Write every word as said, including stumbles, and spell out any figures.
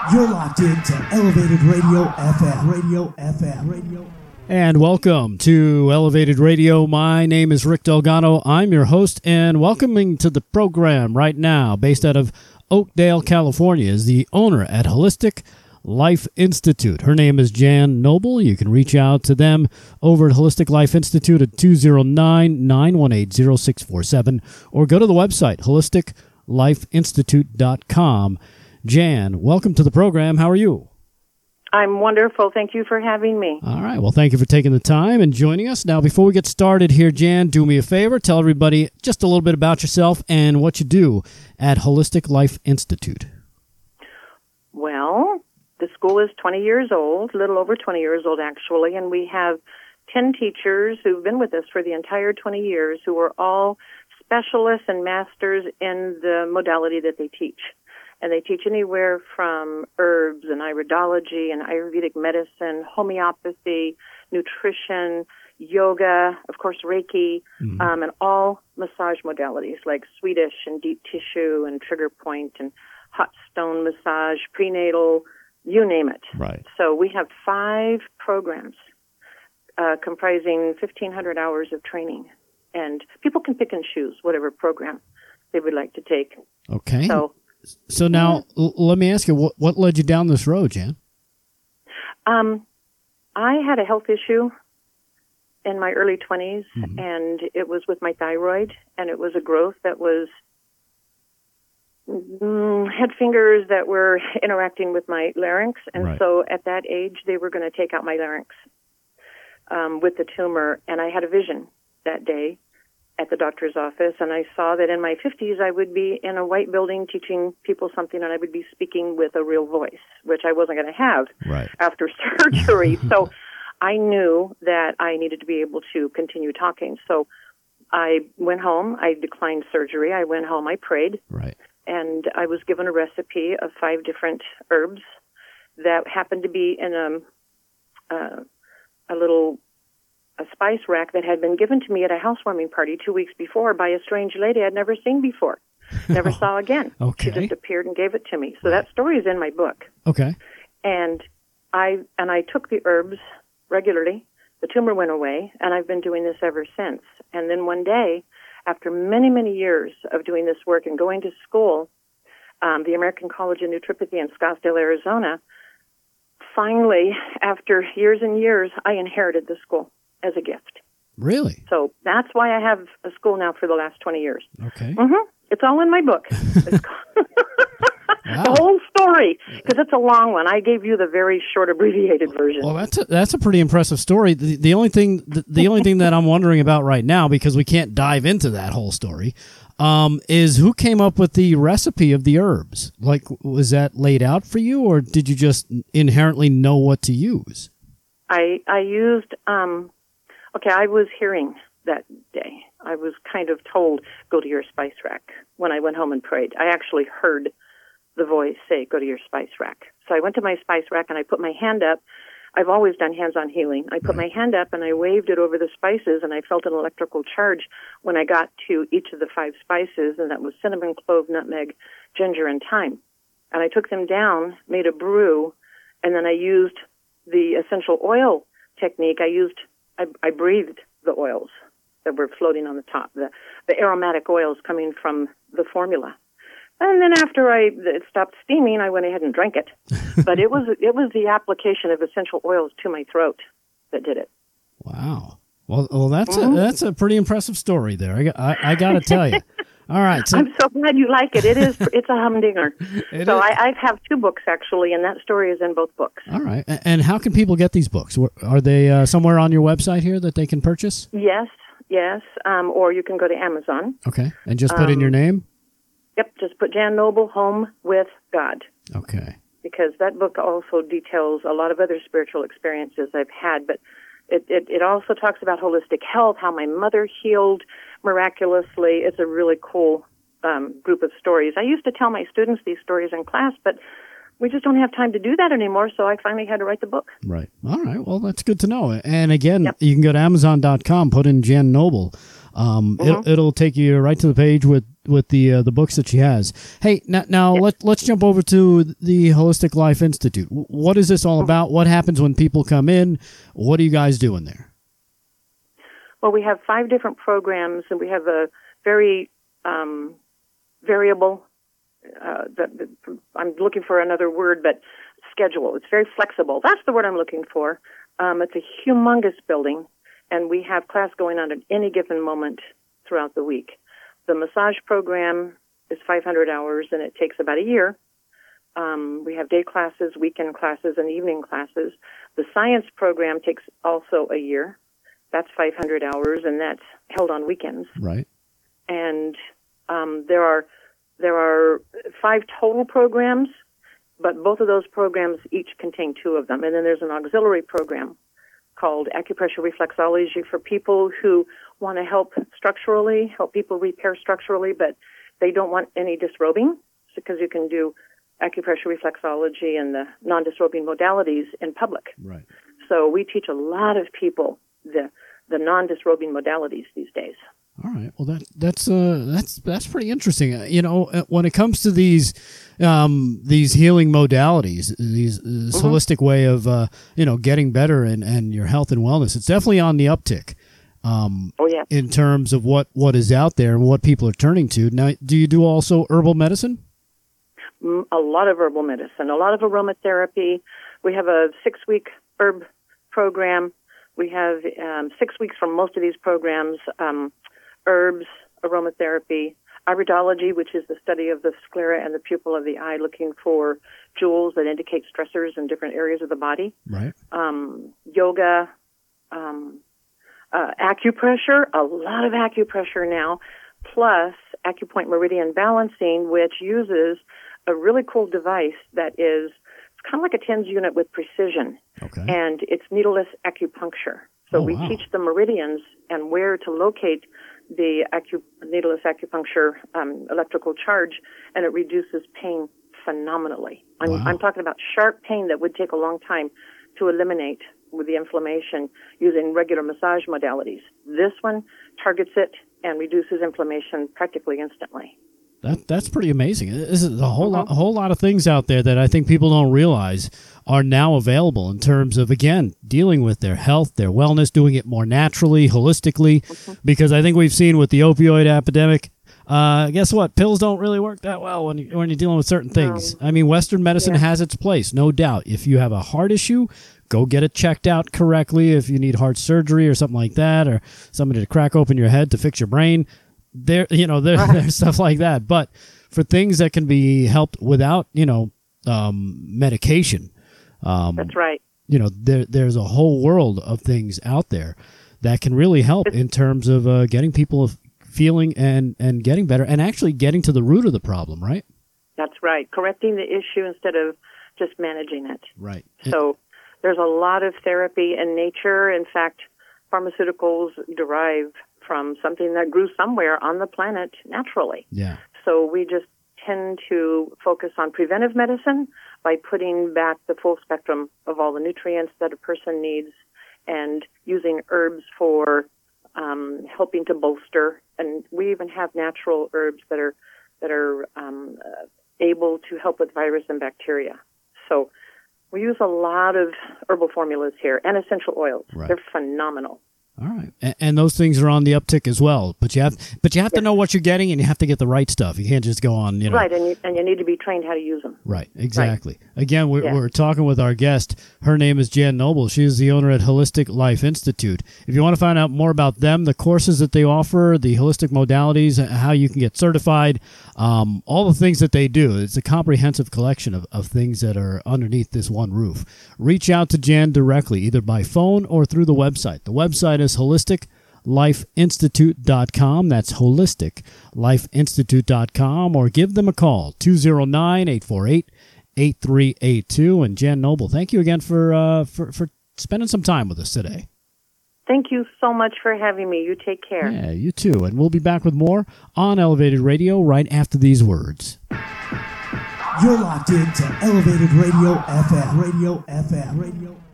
You're locked into Elevated Radio F M. Radio F M. Radio. And welcome to Elevated Radio. My name is Rick Delgado. I'm your host, and welcoming to the program right now, based out of Oakdale, California, is the owner at Holistic Life Institute. Her name is Jan Noble. You can reach out to them over at Holistic Life Institute at two oh nine, nine one eight, oh six four seven or go to the website, holistic life institute dot com. Jan, welcome to the program. How are you? I'm wonderful. Thank you for having me. All right. Well, thank you for taking the time and joining us. Now, before we get started here, Jan, do me a favor. Tell everybody just a little bit about yourself and what you do at Holistic Life Institute. Well, the school is twenty years old, a little over twenty years old, actually, and we have ten teachers who've been with us for the entire twenty years who are all specialists and masters in the modality that they teach. And they teach anywhere from herbs and iridology and Ayurvedic medicine, homeopathy, nutrition, yoga, of course, Reiki, mm-hmm. um, and all massage modalities like Swedish and deep tissue and trigger point and hot stone massage, prenatal, you name it. Right. So we have five programs uh, comprising fifteen hundred hours of training. And people can pick and choose whatever program they would like to take. Okay. So, So now, l- let me ask you, what, what led you down this road, Jan? Um, I had a health issue in my early twenties, mm-hmm. and it was with my thyroid, and it was a growth that was mm, had fingers that were interacting with my larynx, and right. so at that age, they were going to take out my larynx um, with the tumor, and I had a vision that day at the doctor's office, and I saw that in my fifties I would be in a white building teaching people something, and I would be speaking with a real voice, which I wasn't going to have right. after surgery. So I knew that I needed to be able to continue talking. So I went home. I declined surgery. I went home. I prayed. Right. And I was given a recipe of five different herbs that happened to be in a, uh, a little a spice rack that had been given to me at a housewarming party two weeks before by a strange lady I'd never seen before, never saw again. Okay. She just appeared and gave it to me. So that story is in my book. Okay. And I and I took the herbs regularly. The tumor went away, and I've been doing this ever since. And then one day, after many, many years of doing this work and going to school, um, the American College of Naturopathy in Scottsdale, Arizona, finally, after years and years, I inherited the school as a gift. Really? So that's why I have a school now for the last twenty years. Okay. Mm-hmm. It's all in my book. It's Wow. The whole story, because it's a long one. I gave you the very short, abbreviated version. Well, that's a, that's a pretty impressive story. The, the only thing the, the only thing that I'm wondering about right now, because we can't dive into that whole story, um, is who came up with the recipe of the herbs? Like, was that laid out for you, or did you just inherently know what to use? I I used. Um, okay, I was hearing that day. I was kind of told, go to your spice rack. When I went home and prayed, I actually heard the voice say, go to your spice rack. So I went to my spice rack and I put my hand up. I've always done hands-on healing. I put my hand up and I waved it over the spices, and I felt an electrical charge when I got to each of the five spices, and that was cinnamon, clove, nutmeg, ginger, and thyme. And I took them down, made a brew, and then I used the essential oil technique. I used, I, I breathed the oils that were floating on the top, the, the aromatic oils coming from the formula. And then after I it stopped steaming, I went ahead and drank it. But it was it was the application of essential oils to my throat that did it. Wow. Well, well, that's mm-hmm. a that's a pretty impressive story there. I, I, I got to tell you. All right. So, I'm so glad you like it. It is it's a humdinger. It so is. I, I have two books actually, and that story is in both books. All right. And how can people get these books? Are they uh, somewhere on your website here that they can purchase? Yes, yes. Um, or you can go to Amazon. Okay. And just put um, in your name. Yep, just put Jan Noble, Home with God. Okay. Because that book also details a lot of other spiritual experiences I've had, but it, it, it also talks about holistic health, how my mother healed miraculously. It's a really cool um, group of stories. I used to tell my students these stories in class, but we just don't have time to do that anymore, so I finally had to write the book. Right. All right. Well, that's good to know. And again, yep. you can go to amazon dot com, put in Jan Noble. Um, mm-hmm. it, it'll take you right to the page with with the uh, the books that she has. Hey, now, now yes. let let's jump over to the Holistic Life Institute. What is this all about? What happens when people come in? What are you guys doing there? Well, we have five different programs, and we have a very um, variable. Uh, the, the, I'm looking for another word, but schedule. It's very flexible. That's the word I'm looking for. Um, it's a humongous building, and we have class going on at any given moment throughout the week. The massage program is five hundred hours, and it takes about a year. Um, we have day classes, weekend classes, and evening classes. The science program takes also a year. That's five hundred hours, and that's held on weekends. Right. And um, there are there are five total programs, but both of those programs each contain two of them. And then there's an auxiliary program called acupressure reflexology for people who want to help structurally, help people repair structurally, but they don't want any disrobing, because you can do acupressure reflexology and the non-disrobing modalities in public. Right. So we teach a lot of people the the non-disrobing modalities these days. All right. Well, that that's uh that's that's pretty interesting. Uh, you know, uh, when it comes to these um these healing modalities, these this mm-hmm. holistic way of uh you know getting better and and your health and wellness, it's definitely on the uptick. Um, oh yeah. In terms of what what is out there and what people are turning to now, do you do also herbal medicine? A lot of herbal medicine, a lot of aromatherapy. We have a six-week herb program. We have um, six weeks from most of these programs. Um, herbs, aromatherapy, iridology, which is the study of the sclera and the pupil of the eye, looking for jewels that indicate stressors in different areas of the body. Right. Um, yoga, um, uh, acupressure, a lot of acupressure now, plus acupoint meridian balancing, which uses a really cool device that is it's kind of like a TENS unit with precision. Okay. And it's needleless acupuncture. So oh, we wow. teach the meridians and where to locate the acu- needleless acupuncture um, electrical charge, and it reduces pain phenomenally. I'm, wow. I'm talking about sharp pain that would take a long time to eliminate with the inflammation using regular massage modalities. This one targets it and reduces inflammation practically instantly. That that's pretty amazing. This is a whole uh-huh. lot, a whole lot of things out there that I think people don't realize are now available in terms of, again, dealing with their health, their wellness, doing it more naturally, holistically. Uh-huh. Because I think we've seen with the opioid epidemic, uh, guess what? Pills don't really work that well when you, when you're dealing with certain things. No. I mean, Western medicine yeah. has its place, no doubt. If you have a heart issue, go get it checked out correctly. If you need heart surgery or something like that, or somebody to crack open your head to fix your brain, there, you know, there, there's stuff like that. But for things that can be helped without, you know, um, medication, um, that's right. You know, there, there's a whole world of things out there that can really help in terms of uh, getting people feeling and, and getting better, and actually getting to the root of the problem, right? That's right. Correcting the issue instead of just managing it. Right. So there's a lot of therapy in nature. In fact, pharmaceuticals derive from something that grew somewhere on the planet naturally. Yeah. So we just tend to focus on preventive medicine by putting back the full spectrum of all the nutrients that a person needs, and using herbs for um, helping to bolster. And we even have natural herbs that are that are um, uh, able to help with virus and bacteria. So we use a lot of herbal formulas here, and essential oils. Right. They're phenomenal. All right, and, and those things are on the uptick as well. But you have, but you have yes. to know what you're getting, and you have to get the right stuff. You can't just go on, you know. Right, and you, and you need to be trained how to use them. Right, exactly. Right. Again, we're, yeah. we're talking with our guest. Her name is Jan Noble. She is the owner at Holistic Life Institute. If you want to find out more about them, the courses that they offer, the holistic modalities, how you can get certified, um, all the things that they do, it's a comprehensive collection of, of things that are underneath this one roof. Reach out to Jan directly, either by phone or through the website. The website is holistic life institute dot com. That's holistic life institute dot com, or give them a call, two oh nine, eight four eight, eight three eight two. And Jan Noble, thank you again for, uh, for, for spending some time with us today. Thank you so much for having me. You take care. Yeah, you too. And we'll be back with more on Elevated Radio right after these words. You're locked into Elevated Radio F M. Radio F M. Radio